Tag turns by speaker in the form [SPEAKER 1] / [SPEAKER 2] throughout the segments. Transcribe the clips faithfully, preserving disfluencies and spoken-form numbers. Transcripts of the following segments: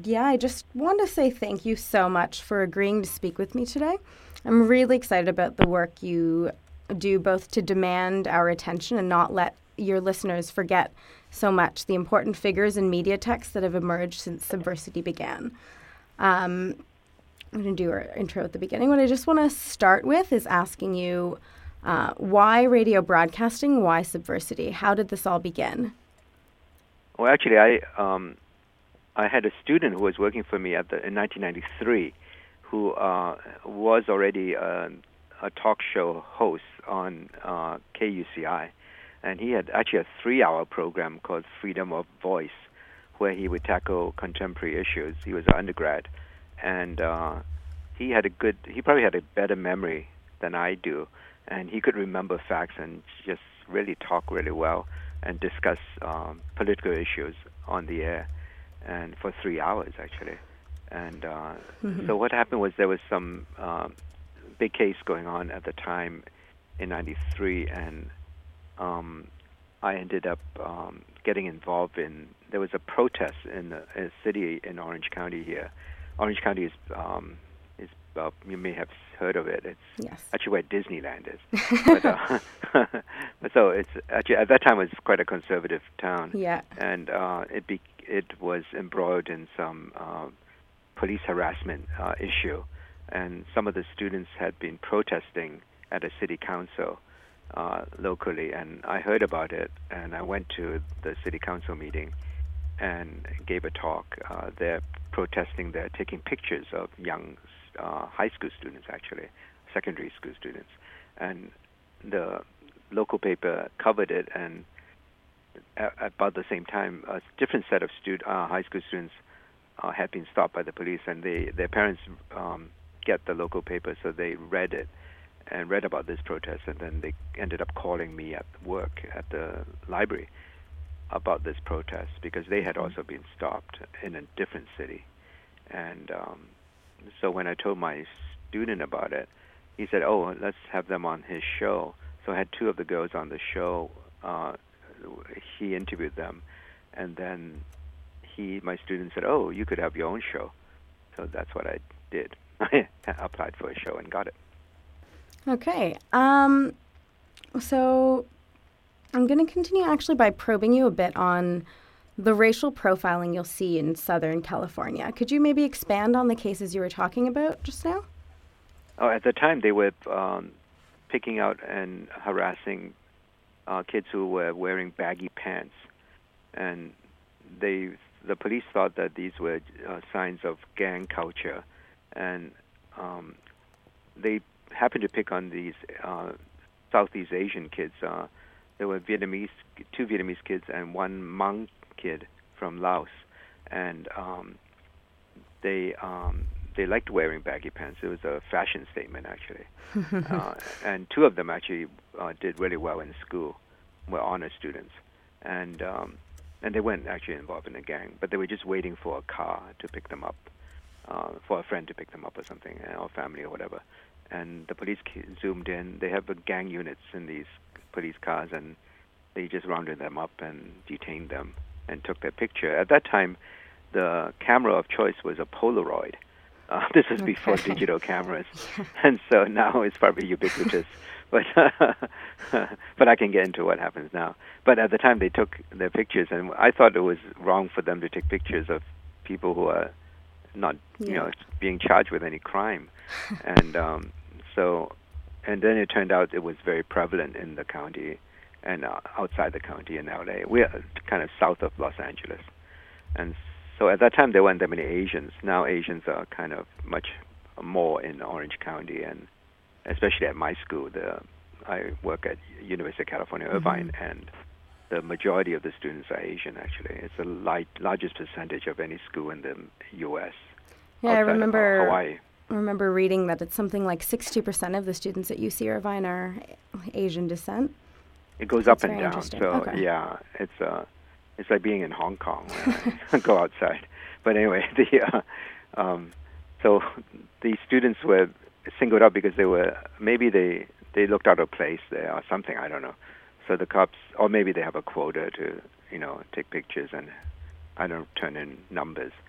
[SPEAKER 1] yeah, I just want to say thank you so much for agreeing to speak with me today. I'm really excited about the work you do, both to demand our attention and not let your listeners forget so much the important figures in media texts that have emerged since Subversity began. Um, I'm going to do our intro at the beginning. What I just want to start with is asking you, uh, why radio broadcasting, why Subversity? How did this all begin?
[SPEAKER 2] Well, actually, I um, I had a student who was working for me at the, in nineteen ninety-three who uh, was already a, a talk show host on uh, K U C I. And he had actually a three-hour program called Freedom of Voice, where he would tackle contemporary issues. He was an undergrad, and uh, he had a good, he probably had a better memory than I do, and he could remember facts and just really talk really well and discuss um, political issues on the air, and for three hours actually. And uh, mm-hmm. so what happened was there was some um, big case going on at the time in ninety-three, and Um, I ended up um, getting involved in, there was a protest in a, a city in Orange County here. Orange County is, um, is uh, you may have heard of it. It's
[SPEAKER 1] yes.
[SPEAKER 2] actually where Disneyland is. but, uh, so it's actually, at that time, it was quite a conservative town.
[SPEAKER 1] Yeah.
[SPEAKER 2] And uh, it be, it was embroiled in some uh, police harassment uh, issue. And some of the students had been protesting at a city council Uh, locally, and I heard about it, and I went to the city council meeting and gave a talk. Uh, they're protesting, they're taking pictures of young uh, high school students, actually, secondary school students, and the local paper covered it, and at about the same time, a different set of stud- uh, high school students uh, had been stopped by the police, and they, their parents um, get the local paper, so they read it and read about this protest, and then they ended up calling me at work at the library about this protest because they had also been stopped in a different city. And um, so when I told my student about it, he said, oh, let's have them on his show. So I had two of the girls on the show. Uh, he interviewed them, and then he, my student said, oh, you could have your own show. So that's what I did. I applied for a show and got it.
[SPEAKER 1] Okay, um, so I'm going to continue actually by probing you a bit on the racial profiling you'll see in Southern California. Could you maybe expand on the cases you were talking about just now?
[SPEAKER 2] Oh, at the time they were um, picking out and harassing uh, kids who were wearing baggy pants, and they, the police thought that these were uh, signs of gang culture, and um, they happened to pick on these uh, Southeast Asian kids. Uh, there were Vietnamese, two Vietnamese kids and one Hmong kid from Laos, and um, they um, they liked wearing baggy pants. It was a fashion statement, actually. uh, and two of them actually uh, did really well in school, were honor students, and um, and they weren't actually involved in a gang, but they were just waiting for a car to pick them up, uh, for a friend to pick them up or something, or family or whatever. And the police zoomed in. They have the gang units in these police cars, and they just rounded them up and detained them and took their picture. At that time, the camera of choice was a Polaroid. Uh, this is okay. Before digital cameras, and so now it's probably ubiquitous. But but I can get into what happens now. But at the time, they took their pictures, and I thought it was wrong for them to take pictures of people who are not, yeah. you know, being charged with any crime. And um, so, and then it turned out it was very prevalent in the county and uh, outside the county in L A. We're kind of south of Los Angeles. And so at that time, there weren't that many Asians. Now Asians are kind of much more in Orange County, and especially at my school. The I work at University of California, Irvine, mm-hmm. and the majority of the students are Asian, actually. It's the light, largest percentage of any school in the U S
[SPEAKER 1] Yeah, I remember
[SPEAKER 2] of, uh, Hawaii.
[SPEAKER 1] I remember reading that it's something like sixty percent of the students at U C Irvine are Asian descent.
[SPEAKER 2] It goes
[SPEAKER 1] That's
[SPEAKER 2] up and down. So,
[SPEAKER 1] okay.
[SPEAKER 2] yeah, it's uh, it's like being in Hong Kong when I go outside. But anyway, the uh, um, so the students were singled out because they were, maybe they, they looked out of place there or something, I don't know. So the cops, or maybe they have a quota to, you know, take pictures and, I don't know, turn in numbers.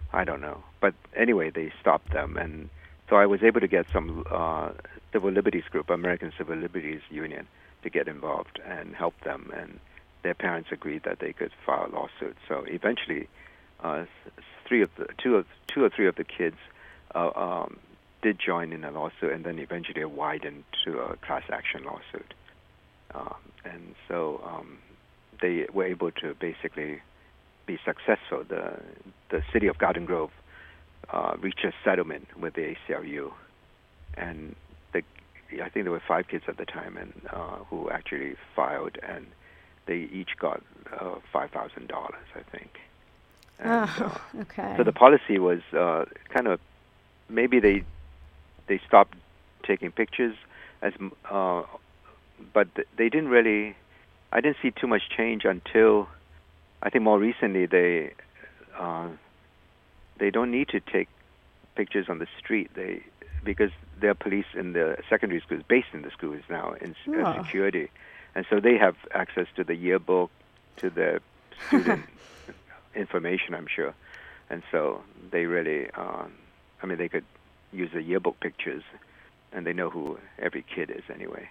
[SPEAKER 2] I don't know. But anyway, they stopped them, and so I was able to get some uh, Civil Liberties Group, American Civil Liberties Union, to get involved and help them, and their parents agreed that they could file a lawsuit. So eventually, uh, three of the two of two or three of the kids uh, um, did join in a lawsuit, and then eventually it widened to a class action lawsuit. Um, and so um, they were able to basically be successful. The the city of Garden Grove uh, reached a settlement with the A C L U, and the, I think there were five kids at the time, and uh, who actually filed, and they each got uh, five thousand dollars, I think. And,
[SPEAKER 1] oh, okay.
[SPEAKER 2] Uh, so the policy was uh, kind of maybe they they stopped taking pictures as, uh, but th- they didn't really. I didn't see too much change until I think more recently they uh, they don't need to take pictures on the street. They because their police in the secondary schools, based in the schools now in
[SPEAKER 1] oh.
[SPEAKER 2] uh, security, and so they have access to the yearbook, to the student information, I'm sure, and so they really, um, I mean, they could use the yearbook pictures, and they know who every kid is anyway.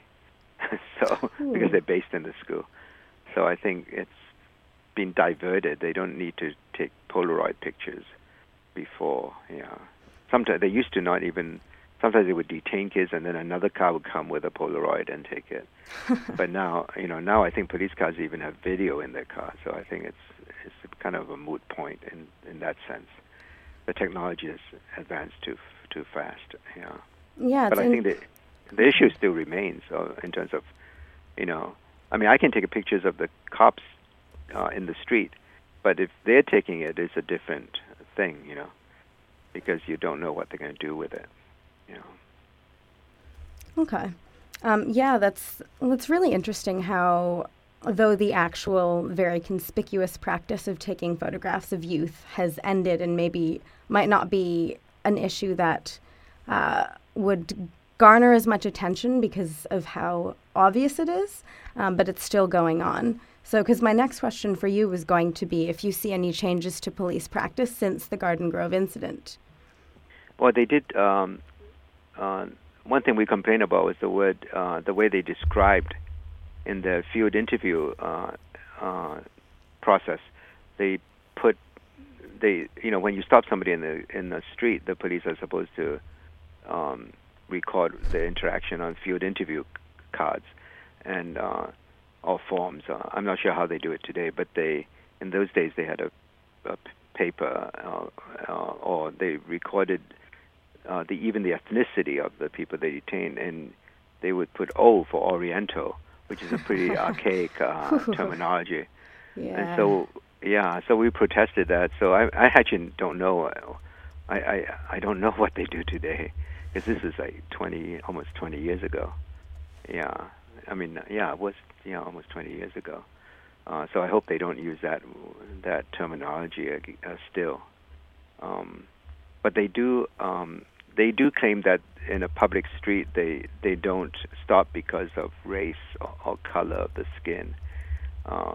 [SPEAKER 2] So
[SPEAKER 1] Ooh.
[SPEAKER 2] Because they're based in the school, so I think it's been diverted. They don't need to take Polaroid pictures before. Yeah, sometimes they used to not even. Sometimes they would detain kids, and then another car would come with a Polaroid and take it. But now, you know, now I think police cars even have video in their car. So I think it's it's kind of a moot point in, in that sense. The technology has advanced too too fast. Yeah.
[SPEAKER 1] Yeah.
[SPEAKER 2] But I
[SPEAKER 1] in-
[SPEAKER 2] think that the issue still remains uh, in terms of, you know, I mean, I can take pictures of the cops uh, in the street, but if they're taking it, it's a different thing, you know, because you don't know what they're going to do with it. You know.
[SPEAKER 1] Okay. Um, yeah, that's that's really interesting how, though the actual very conspicuous practice of taking photographs of youth has ended and maybe might not be an issue that uh, would garner as much attention because of how obvious it is, um, but it's still going on. So, because my next question for you was going to be if you see any changes to police practice since the Garden Grove incident.
[SPEAKER 2] Well, they did. Um, Uh, one thing we complain about was the word, uh, the way they described in the field interview uh, uh, process. They put, they, you know, when you stop somebody in the in the street, the police are supposed to um, record the interaction on field interview cards and uh, or forms. Uh, I'm not sure how they do it today, but they, in those days, they had a, a paper uh, uh, or they recorded. Uh, the, even the ethnicity of the people they detained, and they would put O for Oriental, which is a pretty archaic uh, terminology.
[SPEAKER 1] Yeah.
[SPEAKER 2] And so, yeah, so we protested that. So I, I actually don't know. I, I, I don't know what they do today, because this is like twenty, almost twenty years ago. Yeah, I mean, yeah, it was yeah almost twenty years ago. Uh, so I hope they don't use that that terminology uh, still. Um, but they do. Um, They do claim that in a public street they, they don't stop because of race or, or color of the skin. Uh,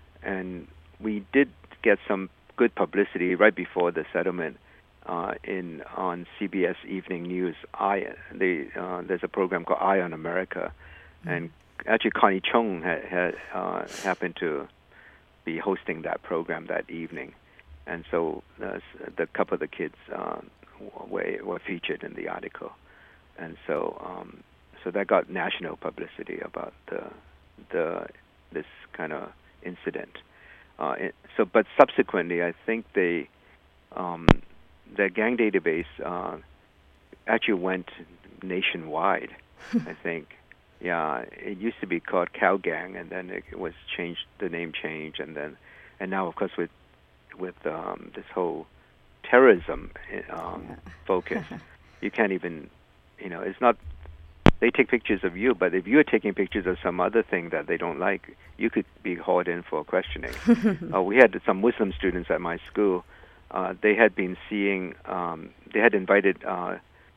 [SPEAKER 2] and we did get some good publicity right before the settlement uh, in on C B S Evening News. I they, uh, there's a program called Eye on America, mm-hmm. and actually Connie Chung had, had uh, happened to be hosting that program that evening, and so uh, the couple of the kids. Uh, Were, were featured in the article, and so um, so that got national publicity about the the this kind of incident. Uh, it, so, but subsequently, I think they um, the gang database uh, actually went nationwide. I think, yeah, it used to be called Cow Gang, and then it was changed. The name changed, and then and now, of course, with with um, this whole terrorism um, focus. You can't even, you know, it's not, they take pictures of you, but if you're taking pictures of some other thing that they don't like, you could be hauled in for questioning. uh, we had some Muslim students at my school. Uh, they had been seeing, um, they had invited uh,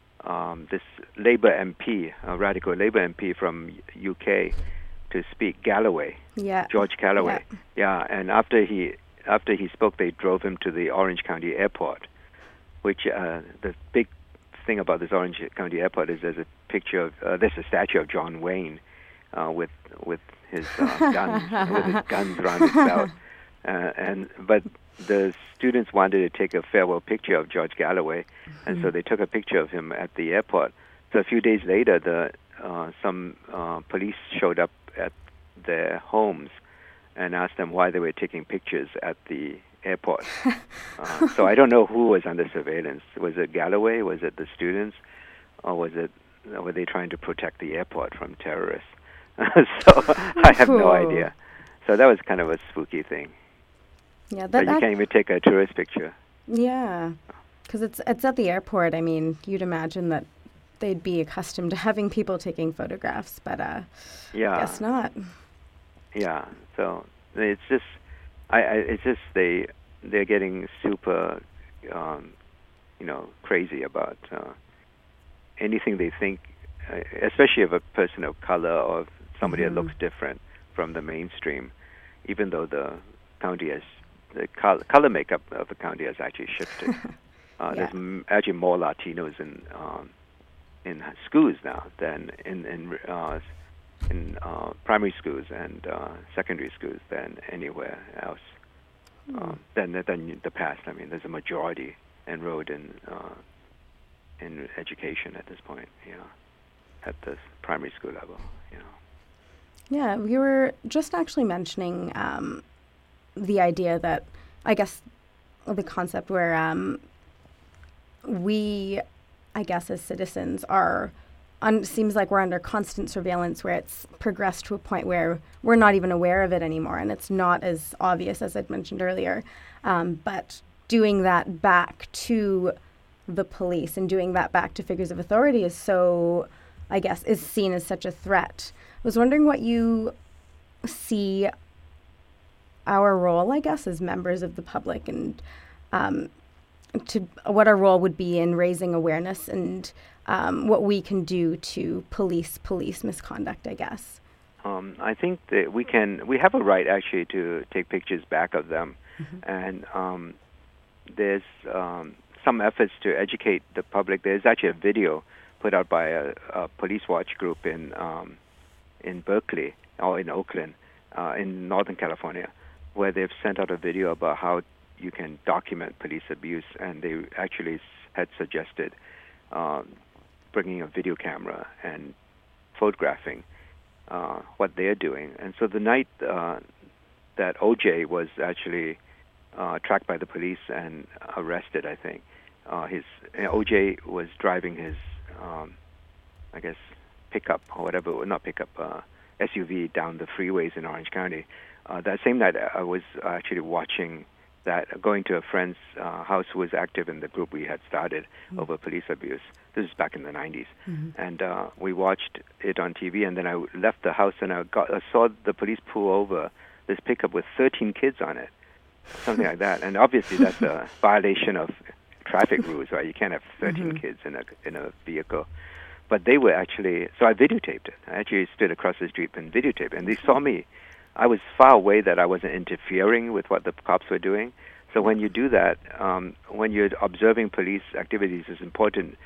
[SPEAKER 2] um, this Labour M P, a radical Labour M P from U K to speak, Galloway,
[SPEAKER 1] yeah.
[SPEAKER 2] George Galloway.
[SPEAKER 1] Yeah.
[SPEAKER 2] yeah, and after he After he spoke, they drove him to the Orange County Airport which uh, the big thing about this Orange County Airport is there's a picture of uh, there's a statue of John Wayne uh, with with his uh, guns with his guns around his belt, uh, and but the students wanted to take a farewell picture of George Galloway, mm-hmm. and so they took a picture of him at the airport. So a few days later, the uh, some uh, police showed up at their homes and asked them why they were taking pictures at the airport. uh, so I don't know who was under surveillance. Was it Galloway? Was it the students? Or was it, were they trying to protect the airport from terrorists? So I have no idea. So that was kind of a spooky thing.
[SPEAKER 1] Yeah, that,
[SPEAKER 2] but you
[SPEAKER 1] that
[SPEAKER 2] can't even take a tourist picture.
[SPEAKER 1] Yeah, because it's it's at the airport. I mean, you'd imagine that they'd be accustomed to having people taking photographs, but uh,
[SPEAKER 2] yeah.
[SPEAKER 1] I guess not.
[SPEAKER 2] Yeah, so it's just, I, I it's just they they're getting super, um, you know, crazy about uh, anything they think, uh, especially of a person of color or somebody mm-hmm. that looks different from the mainstream, even though the county has the color, color makeup of the county has actually shifted. uh,
[SPEAKER 1] yeah.
[SPEAKER 2] There's m- actually more Latinos in um, in schools now than in in uh, in uh, primary schools and uh, secondary schools than anywhere else. Mm. Uh, than than the past. I mean, there's a majority enrolled in uh, in education at this point. You know, at the primary school level. You know.
[SPEAKER 1] Yeah, we were just actually mentioning um, the idea that, I guess, the concept where um, we, I guess, as citizens are, un- seems like we're under constant surveillance, where it's progressed to a point where we're not even aware of it anymore, and it's not as obvious as I'd mentioned earlier. Um, but doing that back to the police and doing that back to figures of authority is so, I guess, is seen as such a threat. I was wondering what you see our role, I guess, as members of the public, and um, to what our role would be in raising awareness and um, what we can do to police police misconduct, I guess.
[SPEAKER 2] Um, I think that we can. We have a right actually to take pictures back of them, mm-hmm. and um, there's um, some efforts to educate the public. There's actually a video put out by a, a police watch group in. Um, in Berkeley or in Oakland, uh, in Northern California, where they've sent out a video about how you can document police abuse, and they actually s- had suggested um, bringing a video camera and photographing uh, what they're doing. And so the night uh, that O J was actually uh, tracked by the police and arrested, I think, uh, his O J was driving his, um, I guess, pickup or whatever, not pickup, uh, S U V down the freeways in Orange County. Uh, that same night, I was actually watching that, going to a friend's uh, house who was active in the group we had started mm-hmm. over police abuse. This is back in the nineties. Mm-hmm. And uh, we watched it on T V, and then I left the house, and I, got, I saw the police pull over this pickup with thirteen kids on it, something like that. And obviously that's a violation of traffic rules, right? You can't have thirteen mm-hmm. kids in a in a vehicle. But they were actually, so I videotaped it. I actually stood across the street and videotaped it. And they saw me. I was far away that I wasn't interfering with what the cops were doing. So when you do that, um, when you're observing police activities, it's important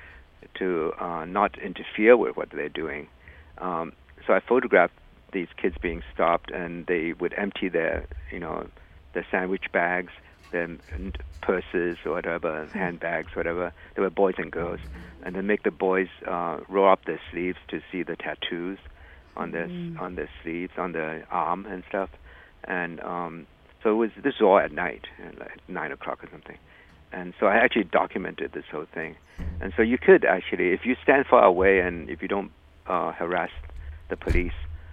[SPEAKER 2] to uh, not interfere with what they're doing. Um, so I photographed these kids being stopped, and they would empty their, you know, their sandwich bags, their purses or whatever, handbags, whatever. They were boys and girls. And then make the boys uh, roll up their sleeves to see the tattoos on their mm. on their sleeves, on their arm and stuff. And um, so it was. This was all at night, like nine o'clock or something. And so I actually documented this whole thing. And so you could actually, if you stand far away and if you don't uh, harass the police,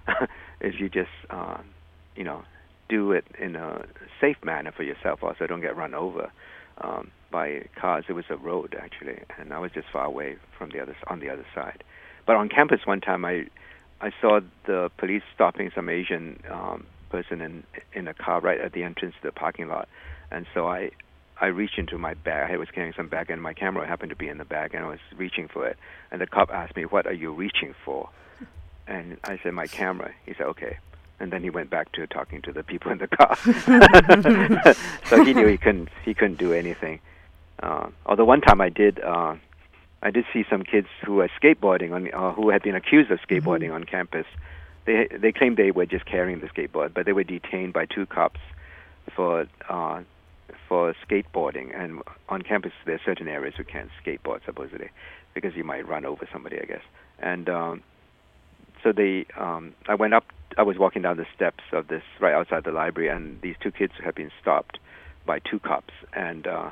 [SPEAKER 2] if you just uh, you know do it in a safe manner for yourself, also don't get run over. Um, by cars. It was a road actually, and I was just far away from the other on the other side. But on campus one time, I I saw the police stopping some Asian um, person in in a car right at the entrance to the parking lot, and so I I reached into my bag. I was carrying some bag, and my camera happened to be in the bag, and I was reaching for it. And the cop asked me, "What are you reaching for?" And I said, "My camera." He said, "Okay." And then he went back to talking to the people in the car. So he knew he couldn't he couldn't do anything. Uh, although one time I did, uh, I did see some kids who were skateboarding on, uh, who had been accused of skateboarding mm-hmm. on campus. They they claimed they were just carrying the skateboard, but they were detained by two cops for uh, for skateboarding. And on campus, there are certain areas you can't skateboard supposedly because you might run over somebody, I guess. And um, so they, um, I went up. I was walking down the steps of this right outside the library, and these two kids had been stopped by two cops, and uh,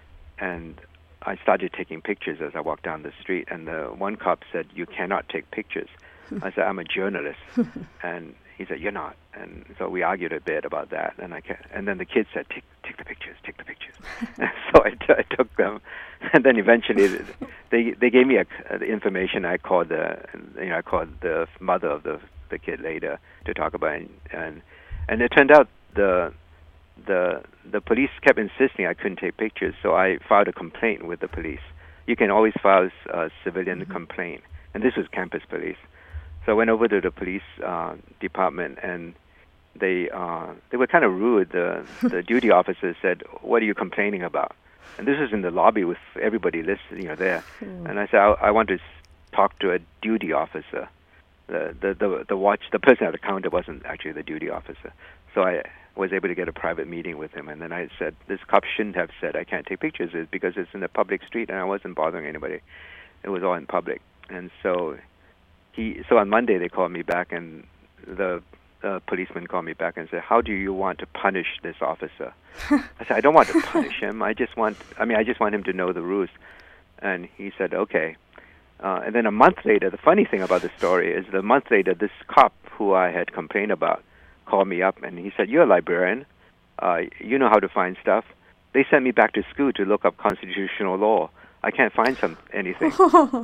[SPEAKER 2] and I started taking pictures as I walked down the street. And the one cop said, "You cannot take pictures." I said, "I'm a journalist," and he said, "You're not." And so we argued a bit about that, and I ca- and then the kids said, "Take, take the pictures, take the pictures." So I, t- I took them, and then eventually they they gave me a, uh, the information. I called the you know I called the mother of the the kid later to talk about it, and and it turned out the the the police kept insisting I couldn't take pictures, so I filed a complaint with the police. You can always file a civilian mm-hmm. complaint, and this was campus police. So I went over to the police uh, department, and they uh, they were kind of rude. The the duty officer said, "What are you complaining about?" And this was in the lobby with everybody listening, you know, there. Mm. And I said, I, "I want to talk to a duty officer." The the the the watch the person at the counter wasn't actually the duty officer. So I was able to get a private meeting with him, and then I said, "This cop shouldn't have said I can't take pictures, is because it's in a public street, and I wasn't bothering anybody. It was all in public." And so. He, so on Monday they called me back, and the uh, policeman called me back and said, "How do you want to punish this officer?" I said, "I don't want to punish him. I just want, I mean, I just want him to know the rules." And he said, "Okay." Uh, and then a month later, the funny thing about the story is, the month later, this cop who I had complained about called me up, and he said, "You're a librarian. Uh, you know how to find stuff. They sent me back to school to look up constitutional law. I can't find some anything." So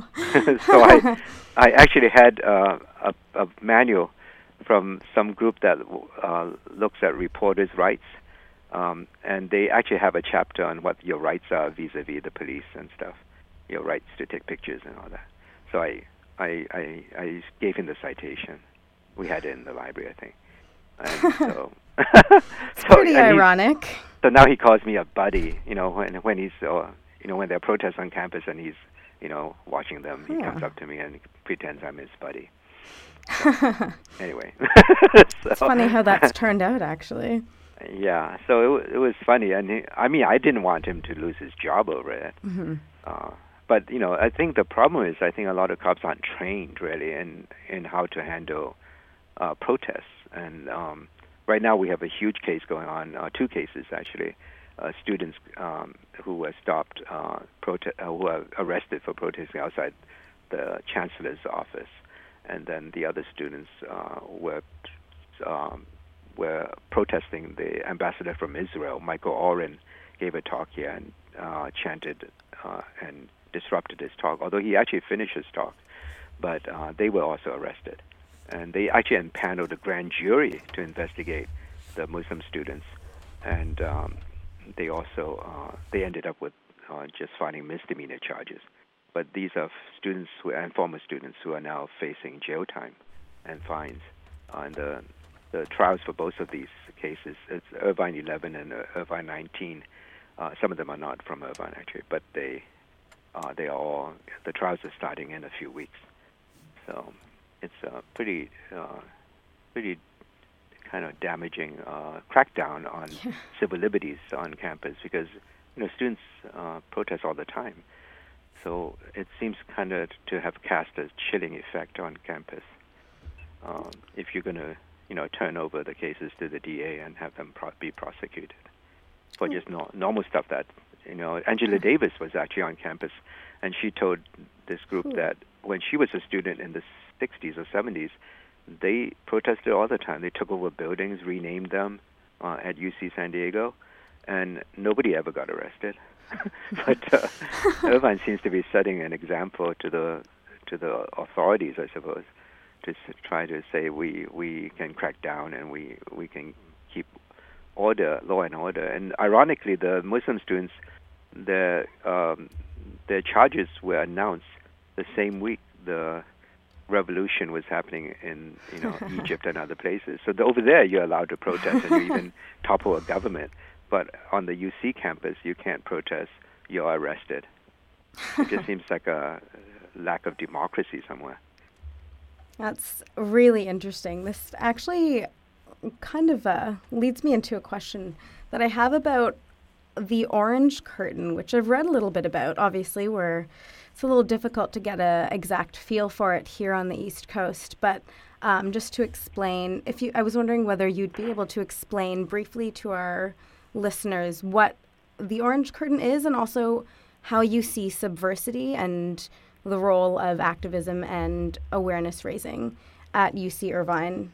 [SPEAKER 2] I, I actually had uh, a, a manual from some group that uh, looks at reporters' rights, um, and they actually have a chapter on what your rights are vis-a-vis the police and stuff, your rights to take pictures and all that. So I, I, I, I gave him the citation. We had it in the library, I think. And so,
[SPEAKER 1] it's so, pretty ironic.
[SPEAKER 2] So now he calls me a buddy, you know, when when he's. Uh, You know, when there are protests on campus and he's, you know, watching them, he yeah. comes up to me and pretends I'm his buddy. So, anyway. So,
[SPEAKER 1] it's funny how that's turned out, actually.
[SPEAKER 2] Yeah, so it, it was funny. And he, I mean, I didn't want him to lose his job over it. Mm-hmm. Uh, but, you know, I think the problem is I think a lot of cops aren't trained, really, in, in how to handle uh, protests. And um, right now we have a huge case going on, uh, two cases, actually. Uh, students um, who were stopped, uh, prote- uh, who were arrested for protesting outside the chancellor's office, and then the other students uh, were um, were protesting. The ambassador from Israel, Michael Oren, gave a talk here and uh, chanted uh, and disrupted his talk. Although he actually finished his talk, but uh, they were also arrested, and they actually empaneled a grand jury to investigate the Muslim students, and. Um, They also uh, they ended up with uh, just filing misdemeanor charges, but these are students who, and former students who are now facing jail time and fines. Uh, and the the trials for both of these cases, it's Irvine eleven and uh, Irvine nineteen. Uh, some of them are not from Irvine actually, but they uh, they are all the trials are starting in a few weeks. So it's a pretty uh, pretty. kind of damaging uh, crackdown on yeah. civil liberties on campus because you know students uh, protest all the time, so it seems kind of to have cast a chilling effect on campus. Um, if you're going to you know turn over the cases to the D A and have them pro- be prosecuted for mm. just no- normal stuff that you know Angela mm. Davis was actually on campus, and she told this group mm. that when she was a student in the sixties or seventies. They protested all the time. They took over buildings, renamed them uh, at U C San Diego, and nobody ever got arrested. But uh, Irvine seems to be setting an example to the to the authorities, I suppose, to s- try to say we, we can crack down and we, we can keep order, law and order. And ironically, the Muslim students, their um, their charges were announced the same week the revolution was happening in you know Egypt and other places. So the, over there you're allowed to protest and you even topple a government. But on the U C campus you can't protest you're arrested. It just seems like a lack of democracy somewhere.
[SPEAKER 1] That's really interesting. This actually kind of uh, leads me into a question that I have about the Orange Curtain, which I've read a little bit about. Obviously, we're it's a little difficult to get a exact feel for it here on the East Coast, but um, just to explain, if you, I was wondering whether you'd be able to explain briefly to our listeners what the Orange Curtain is, and also how you see subversity and the role of activism and awareness raising at U C Irvine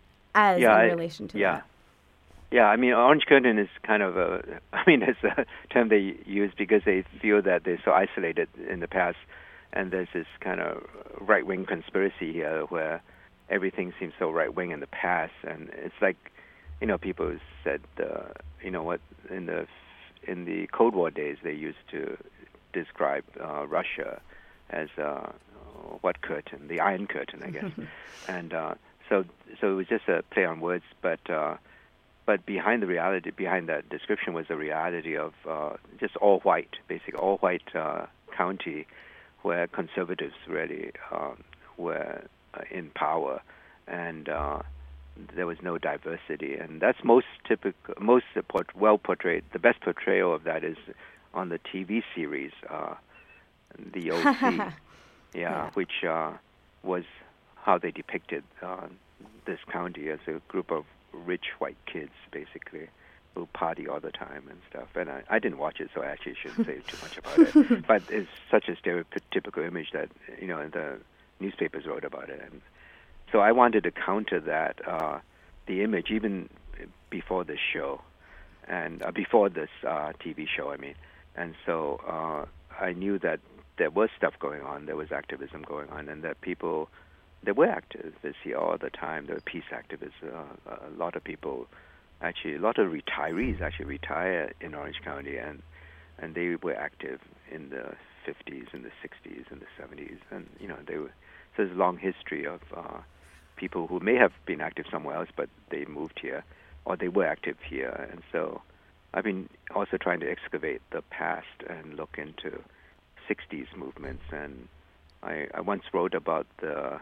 [SPEAKER 1] as
[SPEAKER 2] yeah,
[SPEAKER 1] in
[SPEAKER 2] I,
[SPEAKER 1] relation to
[SPEAKER 2] yeah.
[SPEAKER 1] that.
[SPEAKER 2] Yeah, I mean, Orange Curtain is kind of a, I mean, it's a term they use because they feel that they're so isolated in the past, and there's this kind of right-wing conspiracy here where everything seems so right-wing in the past, and it's like, you know, people said, uh, you know, what in the in the Cold War days they used to describe uh, Russia as uh, what curtain, the Iron Curtain, I guess, and uh, so so it was just a play on words, but. Uh, But behind the reality, behind that description was the reality of uh, just all white, basically all white uh, county, where conservatives really um, were uh, in power, and uh, there was no diversity, and that's most typical, most port- well portrayed. The best portrayal of that is on the T V series, uh, The O C, yeah, yeah, which uh, was how they depicted uh, this county as a group of rich white kids, basically, who party all the time and stuff. And I, I didn't watch it, so I actually shouldn't say too much about it. But it's such a stereotypical image that, you know, the newspapers wrote about it. And so I wanted to counter that, uh, the image, even before this show, and uh, before this uh, T V show, I mean. And so uh, I knew that there was stuff going on, there was activism going on, and that people... There were activists here all the time. There were peace activists. Uh, a lot of people, actually, a lot of retirees actually retire in Orange County, and and they were active in the fifties, and the sixties, and the seventies, and you know they were. So there's a long history of uh, people who may have been active somewhere else, but they moved here, or they were active here, and so I've been also trying to excavate the past and look into sixties movements, and I, I once wrote about the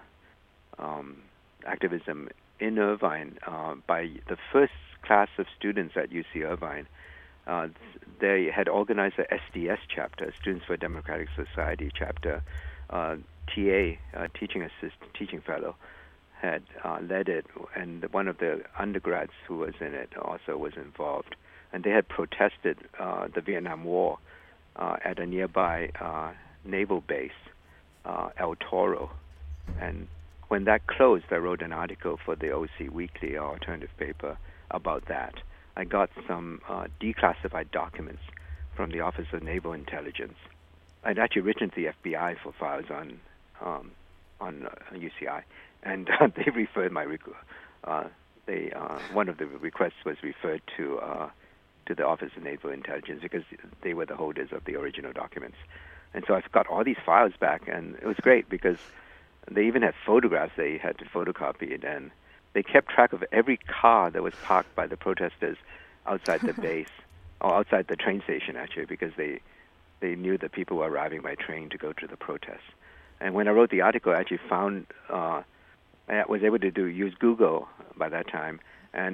[SPEAKER 2] Um, activism in Irvine uh, by the first class of students at U C Irvine. Uh, they had organized a S D S chapter, Students for Democratic Society chapter. Uh, T A, uh, teaching assistant, teaching fellow, had uh, led it, and one of the undergrads who was in it also was involved. And they had protested uh, the Vietnam War uh, at a nearby uh, naval base, uh, El Toro, and when that closed, I wrote an article for the O C Weekly, our alternative paper, about that. I got some uh, declassified documents from the Office of Naval Intelligence. I'd actually written to the F B I for files on um, on uh, U C I, and uh, they referred my requ- uh, they uh, one of the requests was referred to uh, to the Office of Naval Intelligence because they were the holders of the original documents, and so I've got all these files back, and it was great because they even had photographs they had to photocopy it, and they kept track of every car that was parked by the protesters outside the base, or outside the train station, actually, because they they knew that people were arriving by train to go to the protests. And when I wrote the article, I actually found, uh, I was able to do use Google by that time, and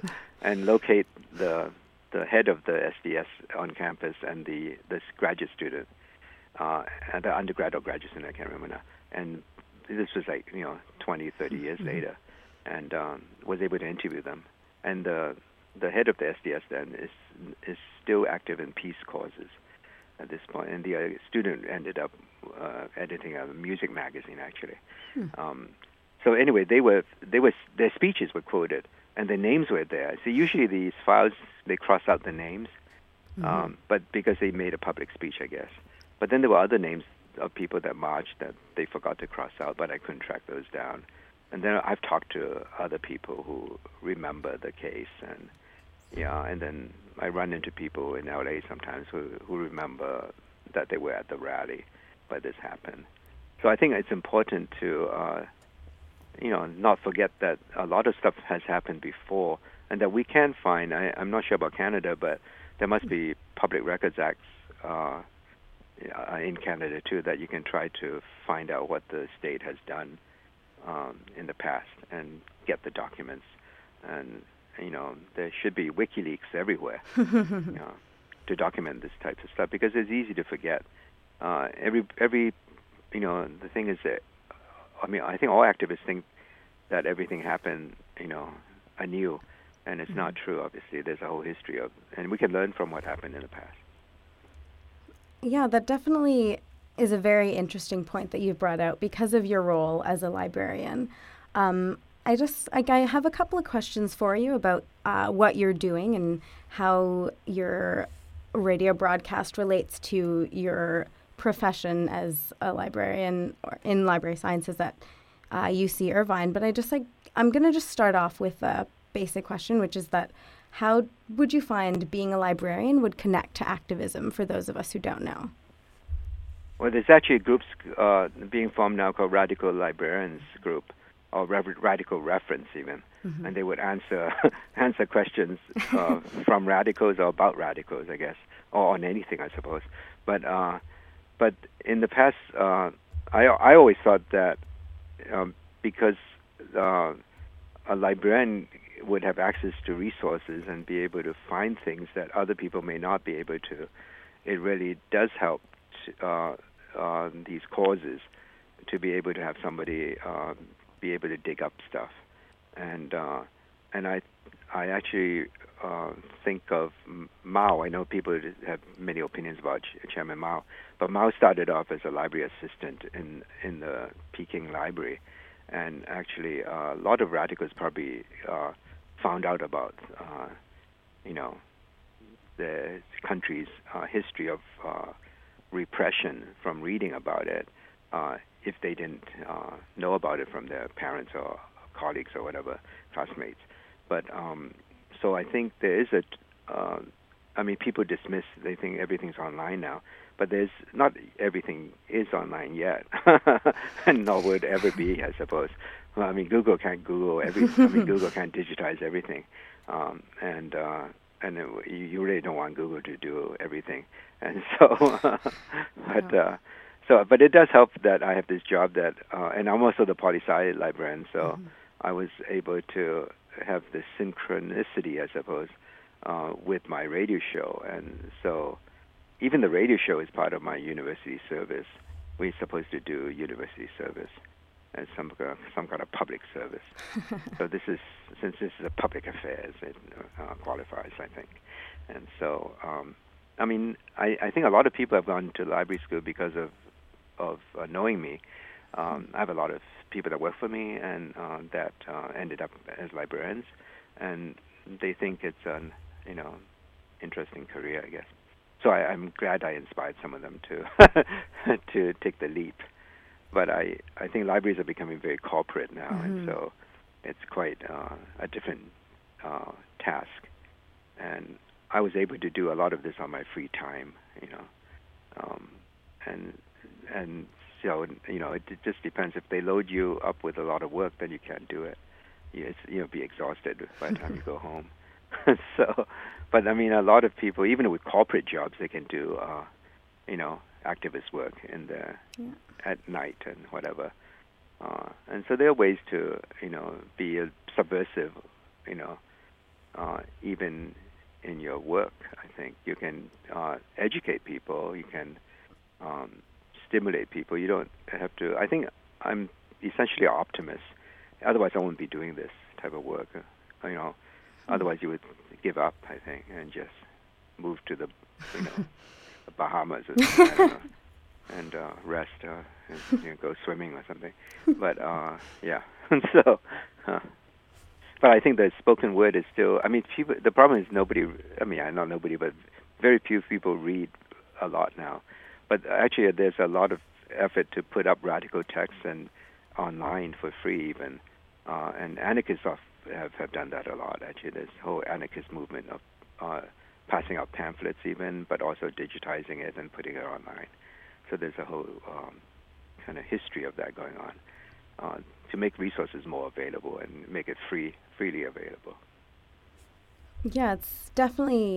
[SPEAKER 2] and locate the the head of the S D S on campus and the this graduate student, uh, and the undergrad or graduate student, I can't remember now. And this was like, you know, twenty, thirty years mm-hmm. later, and um, was able to interview them. And the the head of the S D S then is is still active in peace causes at this point. And the uh, student ended up uh, editing a music magazine, actually. Hmm. Um, so anyway, they were they were their speeches were quoted, and their names were there. So usually these files they cross out the names, mm-hmm. um, but because they made a public speech, I guess. But then there were other names of people that marched that they forgot to cross out, but I couldn't track those down. And then I've talked to other people who remember the case, and yeah, and then I run into people in L A sometimes who, who remember that they were at the rally when this happened. So I think it's important to, uh, you know, not forget that a lot of stuff has happened before, and that we can find, I, I'm not sure about Canada, but there must be Public Records Acts uh, uh, in Canada too, that you can try to find out what the state has done um, in the past and get the documents. And you know, there should be WikiLeaks everywhere, you know, to document this type of stuff, because it's easy to forget. Uh, every every you know, the thing is that, I mean, I think all activists think that everything happened, you know, anew, and it's mm-hmm. not true. Obviously, there's a whole history of, and we can learn from what happened in the past.
[SPEAKER 1] Yeah, that definitely is a very interesting point that you've brought out because of your role as a librarian. Um, I just, like, I have a couple of questions for you about uh, what you're doing and how your radio broadcast relates to your profession as a librarian or in library sciences at uh, U C Irvine. But I just like, I'm going to just start off with a basic question, which is that how would you find being a librarian would connect to activism for those of us who don't know?
[SPEAKER 2] Well, there's actually groups uh, being formed now called Radical Librarians Group, or Re- Radical Reference even, mm-hmm. and they would answer answer questions uh, from radicals or about radicals, I guess, or on anything, I suppose. But uh, but in the past, uh, I I always thought that um, because uh, a librarian would have access to resources and be able to find things that other people may not be able to, it really does help to, uh, uh, these causes to be able to have somebody uh, be able to dig up stuff. And uh, and I I actually uh, think of Mao. I know people have many opinions about Ch- Chairman Mao, but Mao started off as a library assistant in, in the Peking Library. And actually, uh, a lot of radicals probably uh, found out about, uh, you know, the country's uh, history of uh, repression from reading about it, uh, if they didn't uh, know about it from their parents or colleagues or whatever, classmates. But um, so I think there is a, uh, I mean, people dismiss, they think everything's online now. But there's not everything is online yet, and nor would ever be, I suppose. Well, I mean, Google can't Google every. I mean, Google can't digitize everything, um, and uh, and it, you, you really don't want Google to do everything. And so, but uh, so, but it does help that I have this job that, uh, and I'm also the poli-sci librarian, so mm-hmm. I was able to have this synchronicity, I suppose, uh, with my radio show, and so. Even the radio show is part of my university service. We're supposed to do university service as some uh, some kind of public service. So this is, since this is a public affairs, it uh, qualifies, I think. And so, um, I mean, I, I think a lot of people have gone to library school because of of uh, knowing me. Um, I have a lot of people that work for me and uh, that uh, ended up as librarians, and they think it's an you know interesting career, I guess. So I, I'm glad I inspired some of them to to take the leap. But I, I think libraries are becoming very corporate now, mm-hmm. and so it's quite uh, a different uh, task. And I was able to do a lot of this on my free time, you know. Um, and and so you know, it, it just depends. If they load you up with a lot of work, then you can't do it. You, it's, you'll be exhausted by the time you go home. So, but I mean, a lot of people, even with corporate jobs, they can do, uh, you know, activist work in the yeah. at night and whatever. Uh, and so there are ways to, you know, be a subversive, you know, uh, even in your work. I think you can uh, educate people. You can um, stimulate people. You don't have to. I think I'm essentially an optimist. Otherwise, I wouldn't be doing this type of work. Uh, you know. Otherwise, you would give up, I think, and just move to the, you know, the Bahamas or something, I don't know, and uh, rest, uh, and you know, go swimming or something. But uh, yeah, so. Uh, but I think the spoken word is still. I mean, people, the problem is nobody. I mean, not nobody, but very few people read a lot now. But actually, there's a lot of effort to put up radical texts and online for free, even, uh, and anarchists are. Have, have done that a lot, actually. There's a whole anarchist movement of uh, passing out pamphlets even, but also digitizing it and putting it online. So there's a whole um, kind of history of that going on uh, to make resources more available and make it free, freely available.
[SPEAKER 1] Yeah, it's definitely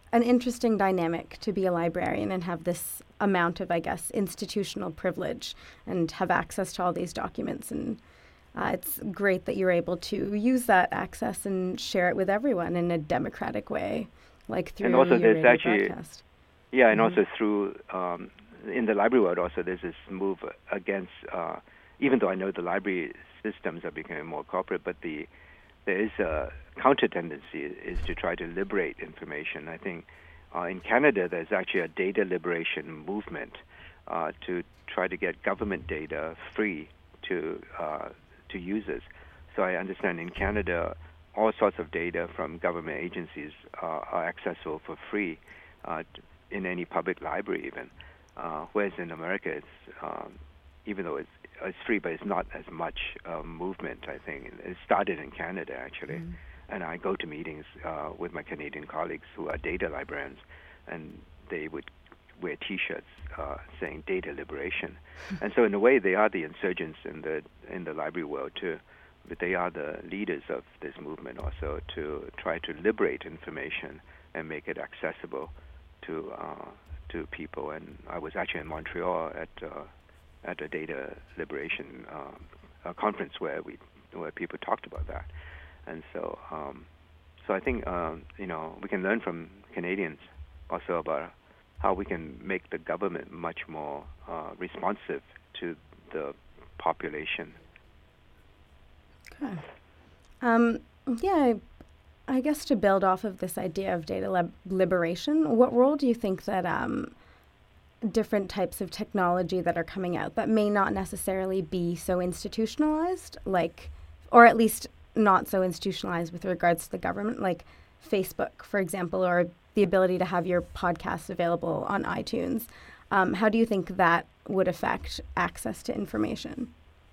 [SPEAKER 1] an interesting dynamic to be a librarian and have this amount of, I guess, institutional privilege and have access to all these documents. And uh, it's great that you're able to use that access and share it with everyone in a democratic way, like through
[SPEAKER 2] and also
[SPEAKER 1] your
[SPEAKER 2] there's
[SPEAKER 1] radio
[SPEAKER 2] actually,
[SPEAKER 1] broadcast.
[SPEAKER 2] Yeah, and
[SPEAKER 1] Mm-hmm.
[SPEAKER 2] also through, um, in the library world also, there's this move against, uh, even though I know the library systems are becoming more corporate, but the there is a counter tendency is to try to liberate information. I think uh, in Canada there's actually a data liberation movement uh, to try to get government data free to uh, to users. So I understand in Canada all sorts of data from government agencies uh, are accessible for free uh, in any public library even. Uh, whereas in America, it's um, even though it's, it's free, but it's not as much uh, movement, I think. It started in Canada, actually. Mm. And I go to meetings uh, with my Canadian colleagues who are data librarians, and they would wear T-shirts uh, saying data liberation. And so in a way, they are the insurgents in the in the library world, too. But they are the leaders of this movement also to try to liberate information and make it accessible to uh, to people. And I was actually in Montreal at uh, at a data liberation um, a conference where we where people talked about that. And so um, so I think um, you know we can learn from Canadians also about how we can make the government much more uh, responsive to the population.
[SPEAKER 1] Okay. Um, yeah, I, I guess to build off of this idea of data lib- liberation, what role do you think that um, different types of technology that are coming out that may not necessarily be so institutionalized, like, or at least not so institutionalized with regards to the government, like Facebook, for example, or the ability to have your podcasts available on iTunes. Um, how do you think that would affect access to information?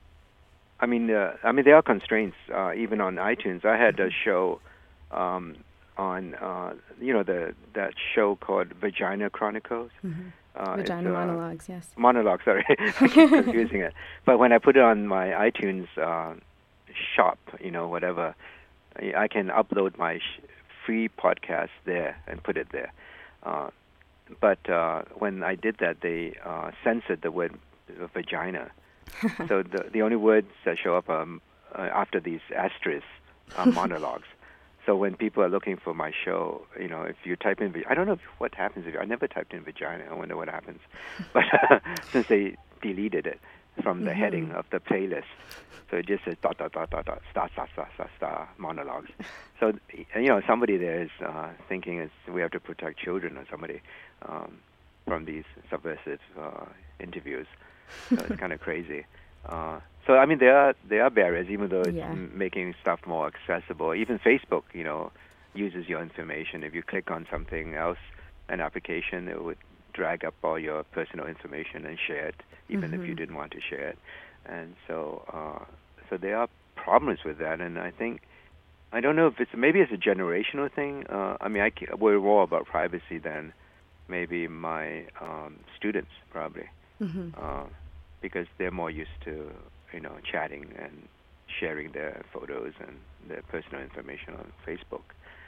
[SPEAKER 2] I mean, uh, I mean, there are constraints uh, even on iTunes. I had a show um, on, uh, you know, the that show called Vagina Chronicles.
[SPEAKER 1] Mm-hmm.
[SPEAKER 2] Uh,
[SPEAKER 1] Vagina
[SPEAKER 2] uh,
[SPEAKER 1] Monologues, yes.
[SPEAKER 2] Monologues, sorry, I keep confusing it. But when I put it on my iTunes uh, shop, you know, whatever, I can upload my sh- free podcast there and put it there. Uh, but uh, when I did that, they uh, censored the word vagina. So the the only words that show up um, uh, after these asterisks are monologues. So when people are looking for my show, you know, if you type in, I don't know if, what happens if you, I never typed in vagina. I wonder what happens. But since they deleted it from the mm-hmm. heading of the playlist, so it just says dot dot dot dot dot star star star star star monologues. So you know, somebody there is uh, thinking is we have to protect children or somebody um, from these subversive uh, interviews. So it's kind of crazy. Uh, so I mean, there are there are barriers, even though it's yeah. m- making stuff more accessible. Even Facebook, you know, uses your information. If you click on something else, an application, it would drag up all your personal information and share it, even mm-hmm. if you didn't want to share it. And so, uh, so there are problems with that. And I think I don't know if it's maybe it's a generational thing. Uh, I mean, I c- worry more about privacy than maybe my um, students probably. Mm-hmm. Uh, because they're more used to, you know, chatting and sharing their photos and their personal information on Facebook.